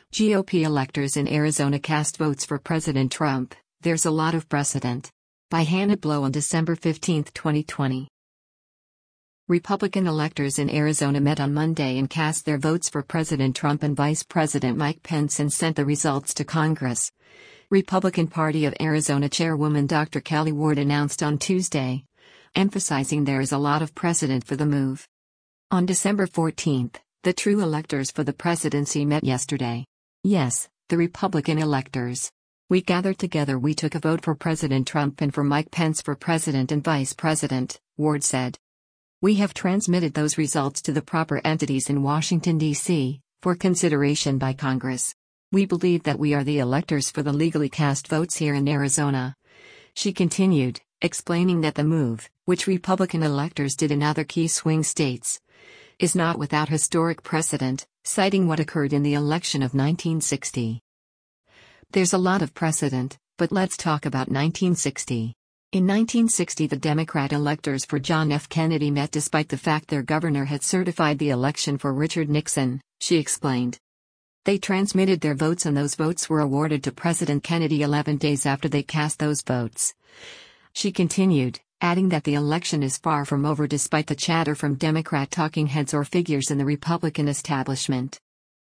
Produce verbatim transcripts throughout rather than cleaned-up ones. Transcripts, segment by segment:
G O P electors in Arizona cast votes for President Trump. There's a lot of precedent. By Hannah Blow on December fifteenth, twenty twenty. Republican electors in Arizona met on Monday and cast their votes for President Trump and Vice President Mike Pence and sent the results to Congress. Republican Party of Arizona Chairwoman Doctor Kelli Ward announced on Tuesday, emphasizing there is a lot of precedent for the move. On December fourteenth, the true electors for the presidency met yesterday. Yes, the Republican electors. We gathered together. We took a vote for President Trump and for Mike Pence for president and vice president, Ward said. We have transmitted those results to the proper entities in Washington, D C, for consideration by Congress. We believe that we are the electors for the legally cast votes here in Arizona. She continued, explaining that the move, which Republican electors did in other key swing states, is not without historic precedent, citing what occurred in the election of nineteen sixty. There's a lot of precedent, but let's talk about nineteen sixty. In nineteen sixty, the Democrat electors for John F. Kennedy met despite the fact their governor had certified the election for Richard Nixon, she explained. They transmitted their votes and those votes were awarded to President Kennedy eleven days after they cast those votes. She continued, adding that the election is far from over despite the chatter from Democrat talking heads or figures in the Republican establishment.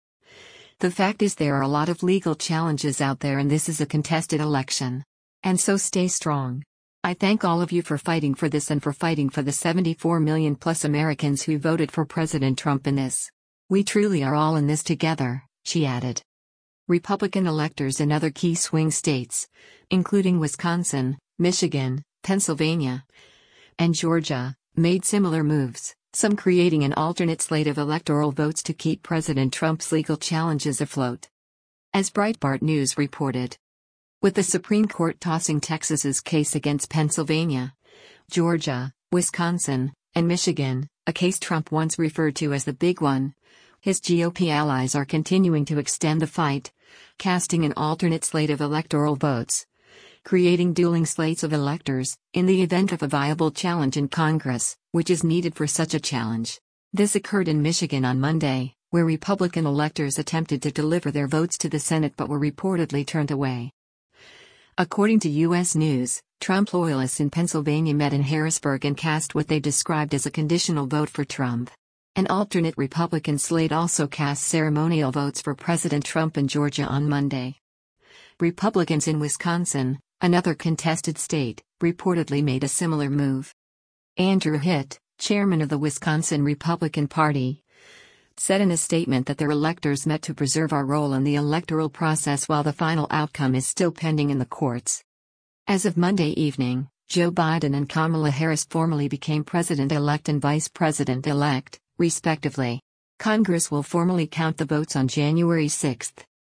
The fact is there are a lot of legal challenges out there and this is a contested election. And so stay strong. I thank all of you for fighting for this and for fighting for the seventy-four million plus Americans who voted for President Trump in this. We truly are all in this together, she added. Republican electors in other key swing states, including Wisconsin, Michigan, Pennsylvania, and Georgia, made similar moves, some creating an alternate slate of electoral votes to keep President Trump's legal challenges afloat. As Breitbart News reported, with the Supreme Court tossing Texas's case against Pennsylvania, Georgia, Wisconsin, and Michigan, a case Trump once referred to as the big one, his G O P allies are continuing to extend the fight, casting an alternate slate of electoral votes, creating dueling slates of electors, in the event of a viable challenge in Congress, which is needed for such a challenge. This occurred in Michigan on Monday, where Republican electors attempted to deliver their votes to the Senate but were reportedly turned away. According to U S News, Trump loyalists in Pennsylvania met in Harrisburg and cast what they described as a conditional vote for Trump. An alternate Republican slate also cast ceremonial votes for President Trump in Georgia on Monday. Republicans in Wisconsin, another contested state, reportedly made a similar move. Andrew Hitt, chairman of the Wisconsin Republican Party, said in a statement that their electors met to preserve our role in the electoral process while the final outcome is still pending in the courts. As of Monday evening, Joe Biden and Kamala Harris formally became president-elect and vice president-elect, respectively. Congress will formally count the votes on January sixth.